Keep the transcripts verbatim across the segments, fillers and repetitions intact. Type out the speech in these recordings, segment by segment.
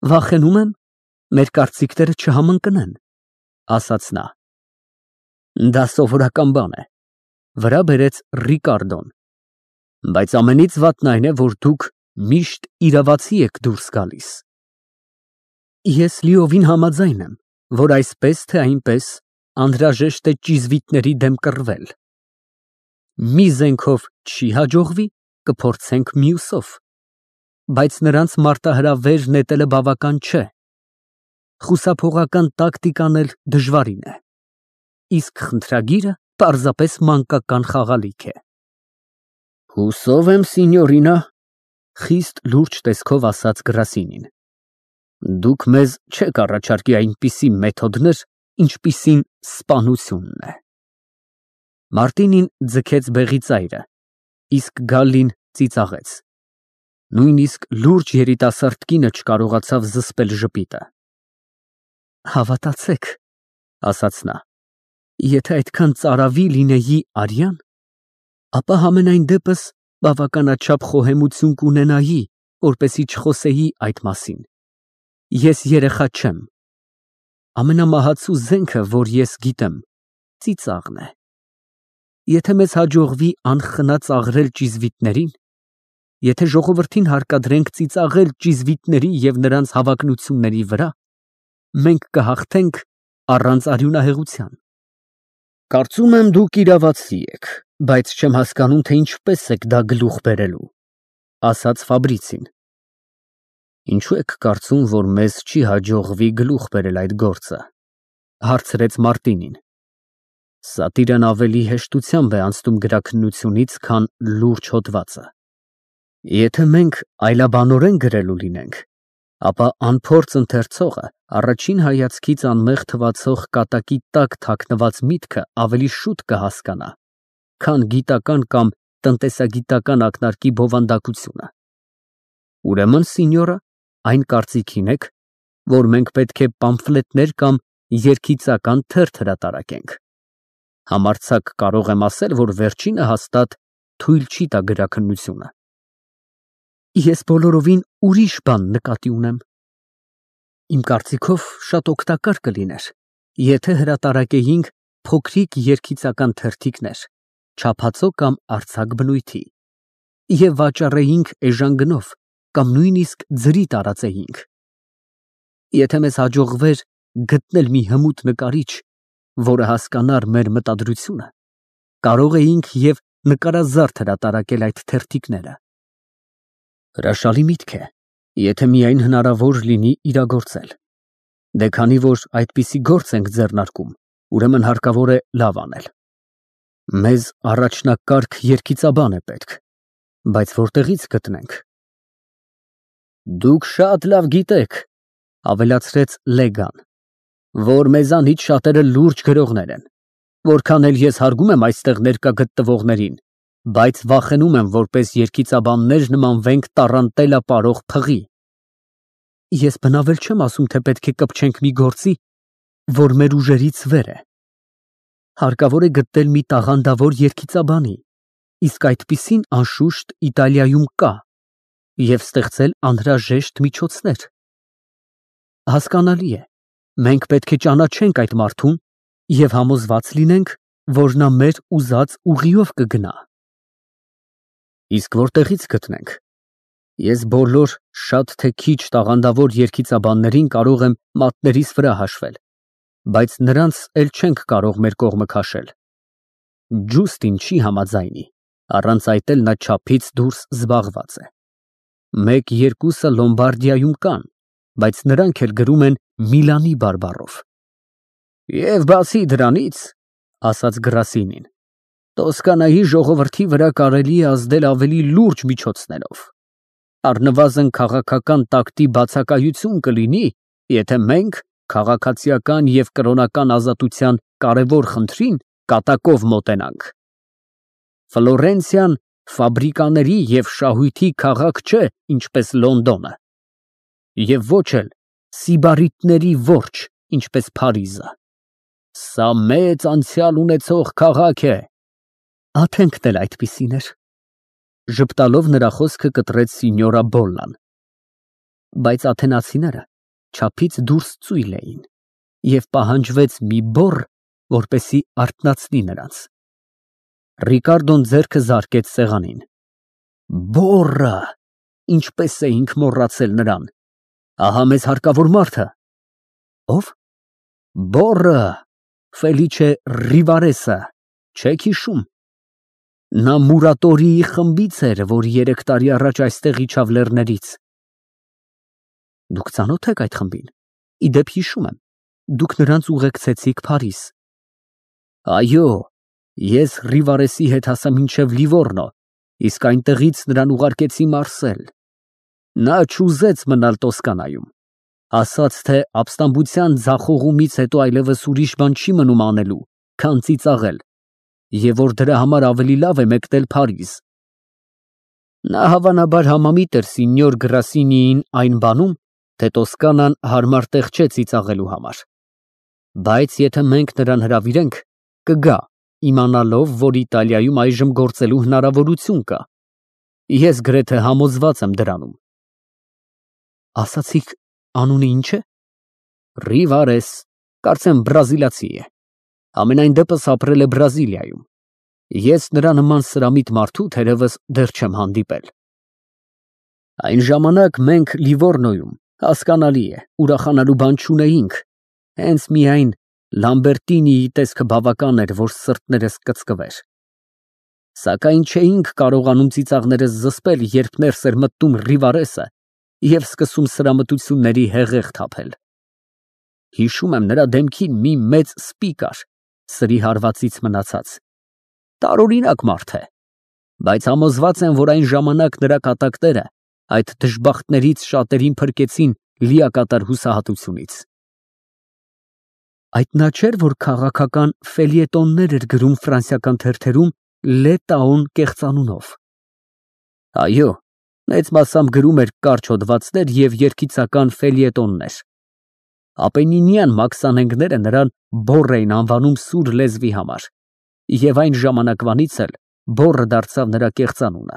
Վախենում եմ, մեր կարծիքները չհամընկնեն, ասաց նա։ Դա սովորական բան է, վրա բերեց Ռիկարդոն, բայց ամենից վատն այն է, որ դուք միշտ իրավացի եք դուրս գալիս։ Ես լիովին համաձայն եմ, որ այսպես թե այնպես անհրաժեշտ է ճիզվիտների դեմ կռվել։ Մի զենքով չի հաջողվի, կփորձենք մյուսով, բայց նրանց մարտահրավեր նետելը բավական չէ։ Խուսափողական տակտիկան էլ դժվարին է, իսկ խնդրագիրը պարզապես մանկական խաղալիք է։ Հուսով եմ, սինյորինա, խիստ լուրջ տեսքով ասաց Գրասինին, դուք մեզ չեք առաջարկի այնպիսի մեթոդներ, ինչպիսին սպանությունն է։ Մարտինին ձգեց բեղի ծայրը, իսկ Գալլին ծիծաղեց։ Նույնիսկ լուրջ երիտասարդ կինը չկարողացավ զսպել ժպիտը։ Հավատացեք, ասաց նա, եթե այդքան ծարավի լինեի արյան, ապա համենայն դեպս բավականաչափ խոհեմություն կունենայի, որպեսզի չխոսեի այդ մասին։ Ես երեխա չեմ։ Ամենամահացու զենքը, որ ես գիտեմ, ծիծաղն է։ Եթե մեզ հաջողվի անխնա ծաղրել ճիզվիտներին, եթե ժողովրդին հարկադրենք ծիծաղել ճիզվիտների և նրանց հավակնությունների վրա, մենք կհաղթենք առանց արյունահեղության։ Կարծում եմ, դուք իրավացի եք, բայց չեմ հասկանում, թե ինչպես եք դա գլուխ բերելու, ասաց Ֆաբրիցին։ Ինչու եք կարծում, որ մեզ չի հաջողվի գլուխ բերել այդ գործը, հարցրեց Մարտինին։ Սատիրն ավելի հեշտությամբ է անցնում գրաքննությունից, քան լուրջ հոդվածը։ Եթե մենք այլաբանորեն գրելու լինենք, ապա անփորձ ընթերցողը առաջին հայացքից անմեղ թվացող կատակի տակ թաքնված միտքը ավելի շուտ կհասկանա, քան գիտական կամ տնտեսագիտական ակնարկի բովանդակությունը։ Ուրեմն, սինյորա, այն կարծիքին եք, որ մենք պետք է պամֆլետներ կամ երգիծական թերթ հրատարակենք։ Համարձակ կարող եմ ասել, որ վերջինը հաստատ թույլ չի տա գրաքննությունը։ Ես բոլորովին ուրիշ բան նկատի ունեմ։ Իմ կարծիքով շատ օգտակար կլիներ, եթե հրատարակեինք փոքրիկ երգիծական թերթիկներ, չափածո կամ արձակ բնույթի, և վաճառեինք էժան գնով կամ նույնիսկ ձրի տարածեինք։ Եթե մեզ հաջողվեր գտնել մի հմուտ նկարիչ, որը հասկանար մեր մտադրությունը, կարող էինք և նկարազարդ հրատարակել այդ թերթիկները։ Հրաշալի միտք է, եթե միայն հնարավոր լինի իրագործել։ Դե քանի որ այդպիսի գործ ենք ձեռնարկում, ուրեմն հարկավոր է լավ անել։ Մեզ առաջնակարգ երգիծաբան է պետք, բայց որտեղից գտնենք։ Դուք շատ լավ գիտեք, ավելացրեց Լեգան, որ մեզանից շատերը լուրջ գրողներ են, որքան էլ ես հարգում եմ այստեղ ներկա գտնվողներին, բայց վախենում եմ, որպես երգիծաբաններ նմանվենք տառանտելա պարող փղի։ Ես բնավել չեմ ասում, թե պետք է կպչենք մի գործի, որ մեր ուժերից վեր է։ Հարկավոր է գտնել մի տաղանդավոր երգիծաբանի, իսկ այդպիսին անշուշտ Իտալիայում կա, և ստեղծել անհրաժեշտ միջոցներ։ Հասկանալի է, մենք պետք է ճանաչենք այդ մարդուն և համոզված լինենք, որ նա մեր ուզած ուղիով կգնա։ Իսկ որտեղից գտնենք։ Ես բոլոր շատ թե քիչ տաղանդավոր երգիծաբաններին կարող եմ մատներիս վրա հաշվել, բայց նրանց էլ չենք կարող մեր կողմը քաշել։ Ջուստին չի համաձայնի, առանց այդ էլ նա չափից դուրս զբաղված է։ Մեկ-երկուսը Լոմբարդիայում կան, բայց նրանք էլ գրում են Միլանի բարբառով։ Եվ բացի դրանից, ասաց Գրասինին, Տոսկանայի ժողովրդի վրա կարելի է ազդել ավելի լուրջ միջոցներով։ Առնվազն քաղաքական տակտի բացակայություն կլինի, եթե մենք քաղաքացիական և կրոնական ազատության կարևոր խնդրին կատակով մոտենանք։ Ֆլորենցիան ֆաբրիկաների և շահույթի քաղաք չէ, ինչպես Լոնդոնը, և ոչ էլ սիբարիտների որջը, ինչպես Փարիզը։ Սա մեծ անցյալ ունեցող քաղաք է։ Աթենքն էլ այդպիսին էր։ Ժպտալով նրա խոսքը կտրեց սինյորա Բոլլան։ Բայց աթենացիները չափից դուրս ծույլ էին, և պահանջվեց մի բոռ, որպեսզի արթնացնի նրանց։ Ռիկարդոն ձեռքը զարկեց սեղանին։ Բոռը, ինչպես էինք մոռացել նրան, ահա մեզ հարկավոր մարդը։ Ո՞վ։ Բոռը, Ֆելիչե Ռիվարեսը, չեք հիշում։ Նա Մուրատորիի խմբից էր, որ երեք տարի առաջ այստեղ իջավ լեռներից։ Դուք ծանո՞թ եք այդ խմբին։ Ի դեպ հիշում եմ, դուք նրանց ուղեկցեցիք Փարիզ։ Այո, ես Ռիվարեսի հետ հասա մինչև Լիվորնո, իսկ այնտեղից նրան ուղարկեցի Մարսել։ Նա չուզեց մնալ Տոսկանայում, ասաց, թե ապստամբության ձախողումից հետո այլևս ուրիշ բան չի մնում անելու, քան ծիծաղել, և որ դրա համար ավելի լավ է մեկնել Փարիզ։ Նա հավանաբար համամիտ էր սինյոր Գրասինիին այն բանում, թե Տոսկանան հարմար տեղ չէ ծիծաղելու համար։ Բայց եթե մենք նրան հրավիրենք, կգա, իմանալով, որ Իտալիայում այժմ գործելու հնարավորություն կա։ Ես գրեթե համոզված եմ դրանում։ Ասացիք, անունը ինչ է։ Ռիվարես, կարծեմ բրազիլացի է։ Ամենայն դեպս ապրել է Բրազիլիայում։ Ես նրա նման սրամիտ մարդու թերևս դեռ չեմ հանդիպել։ Այն ժամանակ մենք Լիվորնոյում, հասկանալի է, ուրախանալու բան չունեինք, հենց միայն Լամբերտինիի տեսքը բավական էր, որ սրտներս կծկվեր։ Սակայն չէինք կարողանում ծիծաղներս զսպել, երբ ներս էր մտնում Ռիվարեսը և սկսում սրամտությունների հեղեղ թափել։ Հիշում եմ նրա դեմքին մի մեծ սպի կար, սրի հարվածից մնացած։ Տարօրինակ մարդ է, բայց համոզված եմ, որ այն ժամանակ նրա կատակները այդ դժբախտներից շատերին փրկեցին լիակատար հուսահատությունից։ Այդ նա չէր, որ քաղաքական ֆելյետոններ էր գրում ֆրանսիական թերթերում Լե Տաոն կեղծանունով։ Այո, մեծ մասամբ գրում էր կարճ հոդվածներ և երգիծական ֆելյետոններ։ Ապենինյան մաքսանենգները նրան բոռ էին անվանում սուր լեզվի համար, և այն ժամանակվանից էլ բոռը դարձավ նրա կեղծանունը։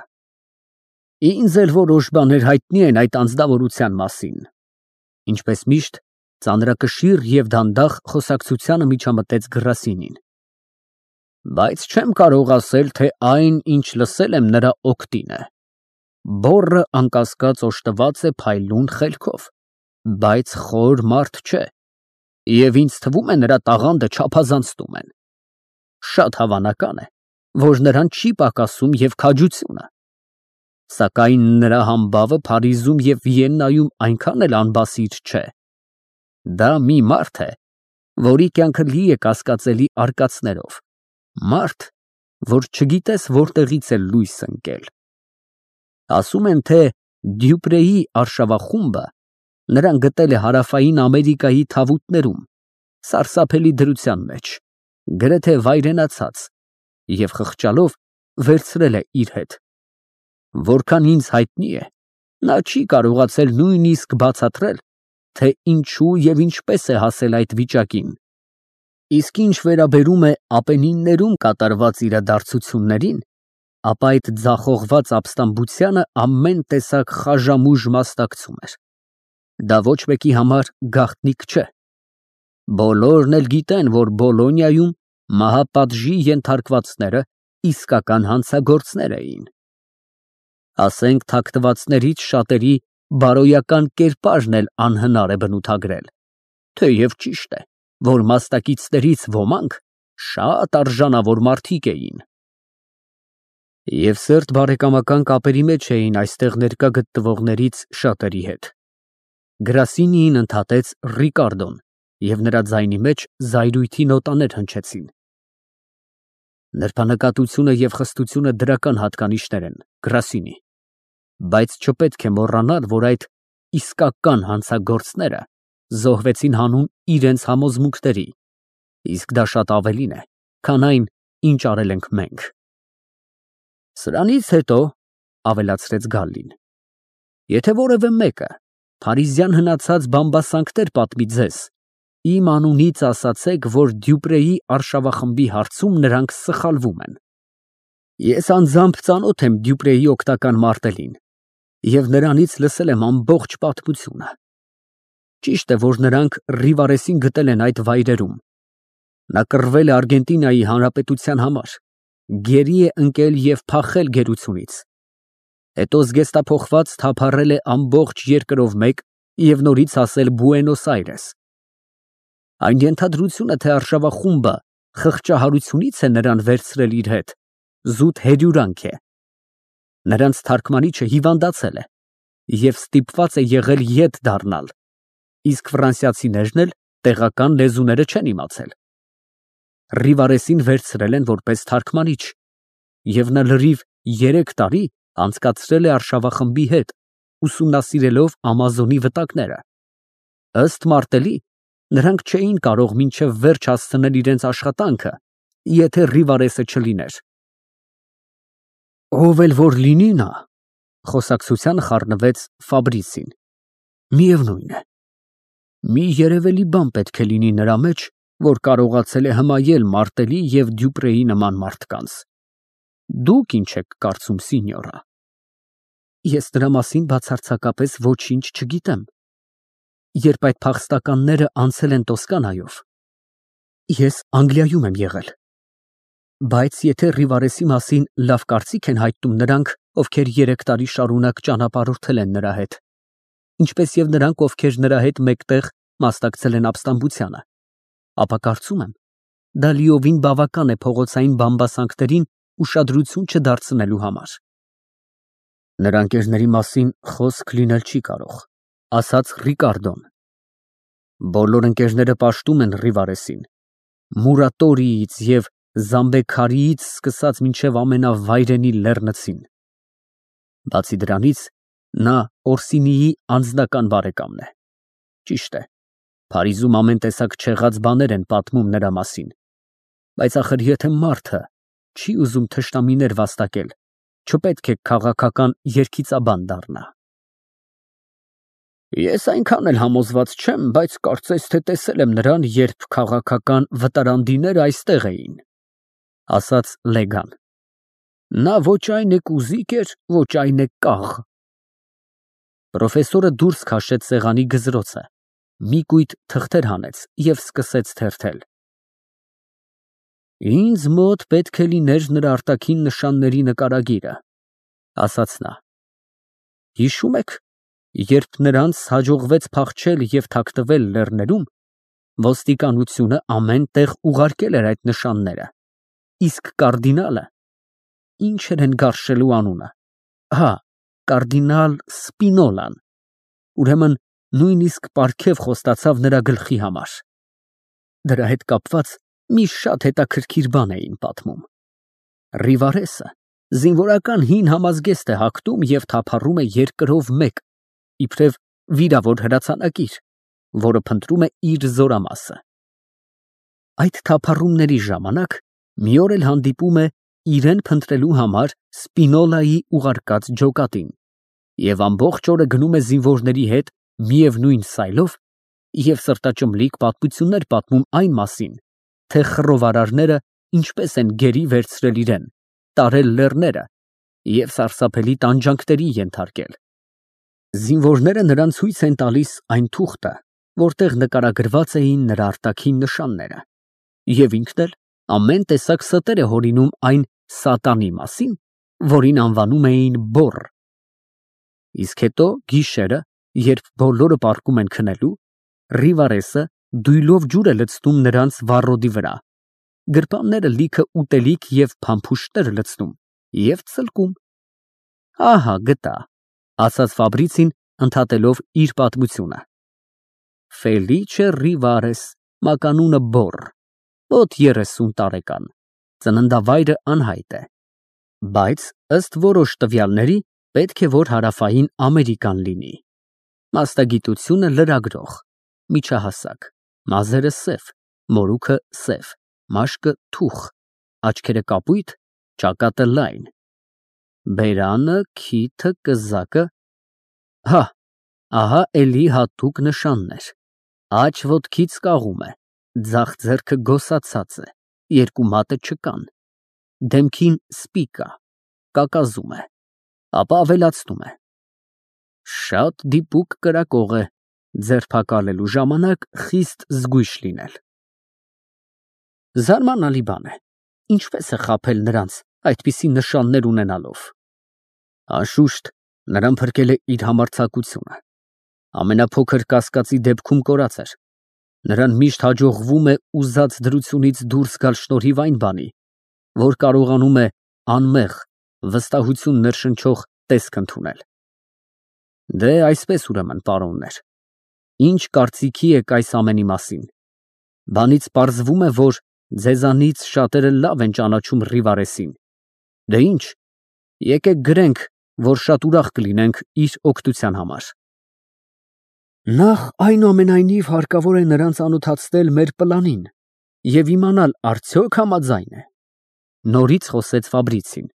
Ինձ էլ որոշ բաներ հայտնի են այդ անձնավորության մասին։ Ինչպես միշտ, ծանրակշիռ և դանդաղ խոսակցությանը միջամտեց Գրասինին։ Բայց չեմ կարող ասել, թե այն, ինչ լսել եմ, նրա օգտին է։ Բոռը անկասկած օժտված է փայլուն խելքով, բայց խոր մարդ չէ, և ինձ թվում է նրա տաղանդը չափազանցնում են։ Շատ հավանական է, որ նրան չի պակասում և քաջությունը։ Սակայն նրա համբավը Փարիզում և Վիեննայում այնքան էլ անբասիր չէ։ Դա մի մարդ է, որի կյանքը լի է կասկածելի արկածներով, մարդ, որ չգիտես որտեղից է լույս ընկել։ Ասում են, թե Դյուպրեի արշավախումբը նրան գտել է Հարավային Ամերիկայի թավուտներում, սարսափելի դրության մեջ, գրեթե վայրենացած, և խղճալով վերցրել է իր հետ։ Որքան ինձ հայտնի է, նա չի կարողացել նույնիսկ բացատրել, թե ինչու և ինչպես է հասել այդ վիճակին։ Իսկ ինչ վերաբերում է Ապենիններում կատարված իրադարձություններին, ապա այդ ձախողված ապստամբությանը ամեն տեսակ խաժամուժ մասնակցում էր։ Դա ոչ մեկի համար գաղտնիք չէ։ Բոլորն էլ գիտեն, որ Բոլոնիայում մահապատժի ենթարկվածները իսկական հանցագործներ էին։ Ասենք թաքնվածներից շատերի բարոյական կերպարն էլ անհնար է բնութագրել, թեև ճիշտ է, որ մասնակիցներից ոմանք շատ արժանավոր մարդիկ էին։ Եվ սերտ բարեկամական կապերի մեջ էին այստեղ ներկա գտնվողներից շատերի հետ։ Գրասինիին ընդհատեց Ռիկարդոն, և նրա ձայնի մեջ զայրույթի նոտաներ հնչեցին։ Նրբանկատությունը և խստությունը դրական հատկանիշներ են, Գրասինի, բայց չպետք է մոռանալ, որ այդ իսկական հանցագործները զոհվեցին հանուն իրենց համոզմունքների, իսկ դա շատ ավելին է, քան այն, ինչ արել ենք մենք։ Սրանից հետո, ավելացրեց Գալլին, եթե որևէ մեկը փարիզյան հնացած բամբասանքներ պատմի ձեզ, իմ անունից ասացեք, որ Դյուպրեի արշավախմբի հարցում նրանք սխալվում են։ Ես անձամբ ծանոթ եմ Դյուպրեի օգնական մարտելին և նրանից լսել եմ ամբողջ պատմությունը։ Ճիշտ է, որ նրանք Ռիվարեսին գտել են այդ վայրերում։ Նա կռվել է Արգենտինայի հանրապետության համար, գերի է ընկել և փախել գերությունից։ Հետո զգեստափոխված թափառել է ամբողջ երկրով մեկ և նորից հասել Բուենոս Այրես։ Այն ենթադրությունը, թե արշավախումբը խղճահարությունից է նրան վերցրել իր հետ, զուտ հերյուրանք է։ Նրանց թարգմանիչը հիվանդացել է և ստիպված է եղել ետ դառնալ, իսկ ֆրանսիացիներն էլ տեղական լեզուները չեն իմացել։ Ռիվարեսին վերցրել են որպես թարգմանիչ, և նա լրիվ երեք տարի անցկացրել է արշավախմբի հետ, ուսումնասիրելով Ամազոնի վտակները։ Ըստ մարտելի, նրանք չէին կարող մինչև վերջ հասցնել իրենց աշխատանքը, եթե Ռիվարեսը չլիներ։ Ով էլ որ լինի նա, խոսակցությանը խառնվեց Ֆաբրիցին, միևնույն է, մի երևելի բան պետք է լինի նրա մեջ, որ կարողացել է հմայել մարտելի և Դյուպրեի նման մարդկանց։ Դուք ինչ եք կարծում, սինյորա։ Ես դրա մասին բացարձակապես ոչինչ չգիտեմ։ Երբ այդ փախստականները անցել են Տոսկանայով, ես Անգլիայում եմ եղել։ Բայց եթե Ռիվարեսի մասին լավ կարծիք են հայտնում նրանք, ովքեր երեք տարի շարունակ ճանապարհորդել են նրա հետ, ինչպես և նրանք, ովքեր նրա հետ մեկտեղ մասնակցել են ապստամբությանը, ապա կարծում եմ, դա լիովին բավական է փողոցային բամբասանքներին ուշադրություն չդարձնելու համար։ Նրա ընկերների մասին խոսք լինել չի կարող, ասաց Ռիկարդոն։ Բոլոր ընկերները պաշտում են Ռիվարեսին, Մուրատորիից և Զամբեքարիից սկսած մինչև ամենավայրենի Լեռնցին։ Բացի դրանից, նա Օրսինիի անձնական բարեկամն է։ Ճիշտ է, Փարիզում ամեն տեսակ չեղած բաներ են պատմում նրա մասին, բայց ախր եթե մարդը չի ուզում թշնամիներ վաստակել, չպետք է քաղաքական երգիծաբան դառնա։ Ես այնքան էլ համոզված չեմ, բայց կարծես թե տեսել եմ նրան, երբ քաղաքական վտարանդիները այստեղ էին, ասաց Լեգան։ Նա ոչ այն է կուզիկ էր, ոչ այն է կաղ։ Պրոֆեսորը դուրս քաշեց սեղանի գզրոցը, մի կույտ թղթեր հանեց և սկսեց թերթել։ Ինձ մոտ պետք է լիներ նրա արտաքին նշանների նկարագիրը, ասաց նա։ Հիշում եք, երբ նրանց հաջողվեց փախչել և թաքնվել լեռներում, ոստիկանությունը ամեն տեղ ուղարկել էր այդ նշանները, իսկ կարդինալը, ինչ էր են գարշելու անունը, հա, կարդինալ Սպինոլան, ուրեմն նույնիսկ պարգև խոստացավ նրա գլխի համար։ Դրա հետ կապված մի շատ հետաքրքիր բան էին պատմում։ Ռիվարեսը զինվորական հին համազգեստ է հագնում և թափառում է երկրով մեկ, իբրև վիրավոր հրացանակիր, որը փնտրում է իր զորամասը։ Այդ թափառումների ժամանակ մի օր էլ հանդիպում է իրեն փնտրելու համար Սպինոլայի ուղարկած ջոկատին և ամբողջ օրը գնում է զինվորների հետ միևնույն սայլով և սրտաճմլիկ պատմություններ պատմում այն մասին, թե խռովարարները ինչպես են գերի վերցրել իրեն, տարել լեռները և սարսափելի տանջանքների ենթարկել։ Զինվորները նրան ցույց են տալիս այն թուղթը, որտեղ նկարագրված էին նրա արտաքին նշանները, և ինքն էլ ամեն տեսակ ստեր է հորինում այն սատանի մասին, որին անվանում էին բոռ։ Իսկ հետո գիշերը, երբ բոլորը պառկում են քնելու, Ռիվարեսը դույլով ջուր է լցնում նրանց վառոդի վրա, գրպանները լիքը ուտելիք և փամփուշտներ լցնում և ծլկում։ Ահա գտա, ասաց Ֆաբրիցին, ընդհատելով իր պատմությունը։ Ֆելիչե Ռիվարես, մականունը բոռ, մոտ երեսուն տարեկան, ծննդավայրը անհայտ է, բայց ըստ որոշ տվյալների պետք է որ հարավային ամերիկան լինի։ Մասնագիտությունը լրագրող, միջահասակ, մազերը սև, մորուքը սև, մաշկը թուխ, աչքերը կապույտ, ճակատը լայն, բերանը, քիթը, կզակը, հա, ահա էլի հատուկ նշաններ, աջ ոտքից կաղում է, ձախ ձեռքը գոսացած է, երկու մատը չկան, դեմքին սպի կա, կակազում է, ապա ավելացնում է. շատ դիպուկ կրակող է, ձերբակալելու ժամանակ խիստ զգույշ լինել։ Զարմանալի բան է, ինչպես է խաբել նրանց այդպիսի նշաններ ունենալով։ Անշուշտ, նրան փրկել է իր համարձակությունը։ Ամենափոքր կասկածի դեպքում կորած էր։ Նրան միշտ հաջողվում է ուզած դրությունից դուրս գալ շնորհիվ այն բանի, որ կարողանում է անմեղ, վստահություն ներշնչող տեսք ընդունել։ Դե այսպես ուրեմն, պարոններ, ինչ կարծիքի եք այս ամենի մասին։ Բանից պարզվում է, որ ձեզանից շատերը լավ են ճանաչում Ռիվարեսին։ Դե ինչ, եկեք գրենք, որ շատ ուրախ կլինենք իր օգնության համար։ Նախ այնուամենայնիվ հարկավոր է նրան ծանոթացնել մեր պլանին և իմանալ արդյոք համաձայն է։ Նորից խոսեց Ֆաբրիցին։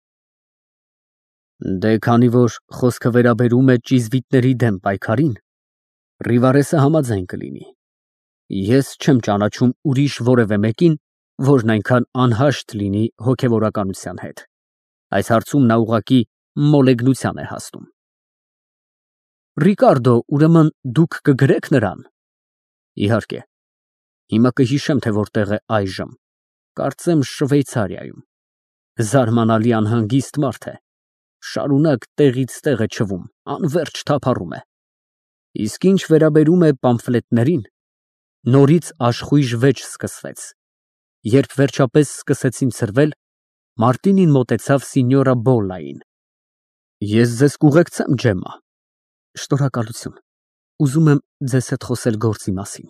Դե քանի որ խոսքը վերաբերում է ճիզվիտների դեմ պայքարին, Ռիվարեսը համաձայն կլինի։ Ես չեմ ճանաչում ուրիշ որևէ մեկին, որն այնքան անհաշտ լինի հոգևորականության հետ։ Այս հարցում նա ուղղակի մոլեգնության է հասնում։ Ռիկարդո, ուրեմն դուք կգրե՞ք նրան։ Իհարկե։ Հիմա կհիշեմ, թե որտեղ է այժմ։ Կարծեմ Շվեյցարիայում։ Զարմանալի անհանգիստ մարդ է։ Շարունակ տեղից տեղ է չվում, անվերջ թափառում է։ Իսկ ինչ վերաբերում է պամֆլետներին, նորից աշխույժ վեճ սկսվեց։ Երբ վերջապես սկսեցին ցրվել, Մարտինին մոտեցավ Սինյորա Բոլլային։ Ես ձեզ կուղեկցեմ, Ջեմմա։ Շնորհակալություն։ Ուզում եմ ձեզ հետ խոսել գործի մասին։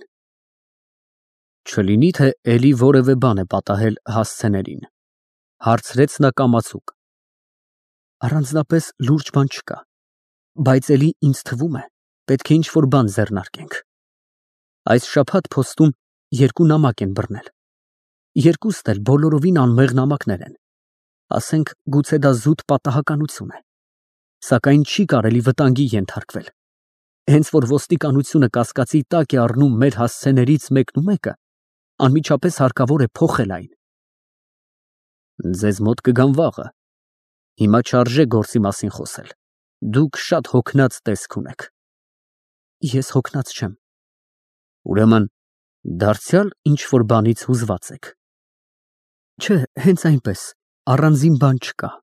Չլինի թե էլի որևէ բան է պատահել հասցեներին, հարցրեց նա կամացուկ։ Առանձնապես լուրջ բան չկա, բայց էլի ինձ թվում է, պետք է ինչ-որ բան ձեռնարկենք։ Այս շաբաթ փոստում երկու նամակ են բռնել։ Երկուստ էլ բոլորովին անմեղ նամակներ են։ Ասենք, գուցե դա զուտ պատահականություն է, սակայն չի կարելի վտանգի ենթարկվել։ Հենց որ ոստիկանությունը կասկածի տակ է առնում մեր հասցեներից մեկն ու մեկը, անմիջապես հարկավոր է փոխել այն։ Ձեզ մոտ կգամ վաղը։ Հիմա չարժե գործի մասին խոսել։ Դուք շատ հոգնած տեսք ունեք։ Ես հոգնած չեմ։ Ուրեմն, դարձյալ ինչ-որ բանից հուզված եք։ Չէ, հենց այնպես, առանձին բան չկա։